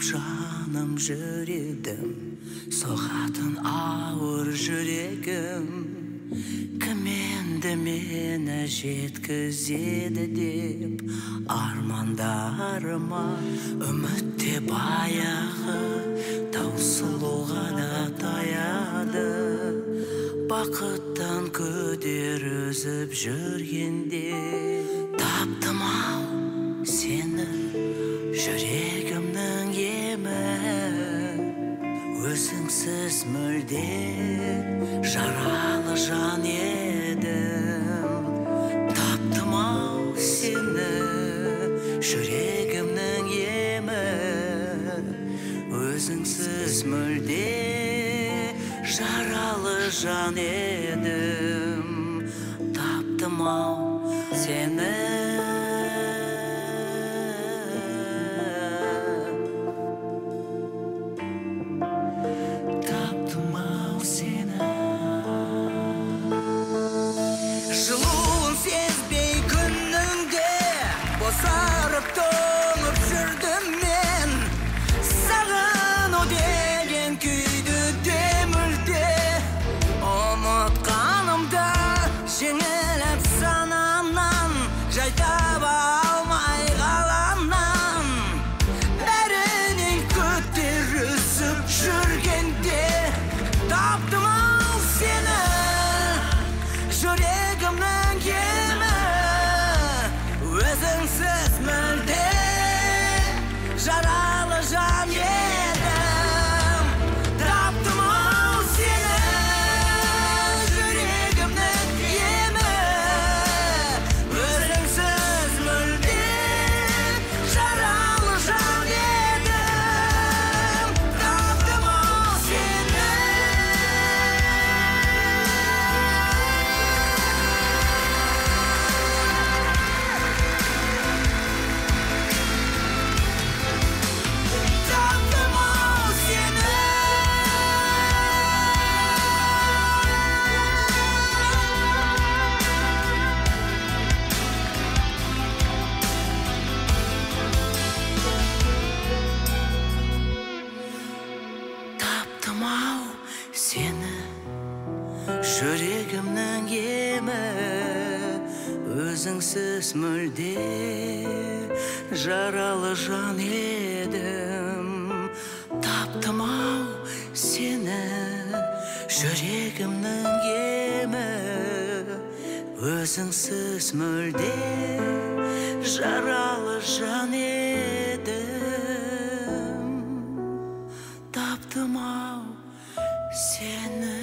жаным жүрегім, соғатын ауыр жүрегім, кім енді мені жеткізеді деп армандарыма. Үмітте баяғы таусылуға да таяды, бақыттан күдер үзіп жүргенде таптым ау сені, жүрегімнің емі. Өзіңсіз мүлде жаралы жан едім. Таптым ау сені, жүрегімнің емі. Өзіңсіз мүлде жаралы жан едім. Таптым ау сені. Жылуын сезбей күніңде босарып тоңып жүрдім мен. Сағыну деген күйді демірде ұмытқанымда жеңіліп санамнан, жай таба алмай қаламнан. Бәрінен күдер үзіп жүргенде таптым ау сені, жүрегімнің емі. Өзіңсіз мүлде жаралы жан едім. Таптым ау сені, жүрегімнің емі. Өзіңсіз мүлде жаралы жан едім. Таптым ау сені. Таптым ау сені, жүрегімнің емі. Өзіңсіз мүлде жаралы жан едім. Таптым ау сені, жүрегімнің емі. Өзіңсіз мүлде жаралы жан едім. Таптым ау сені.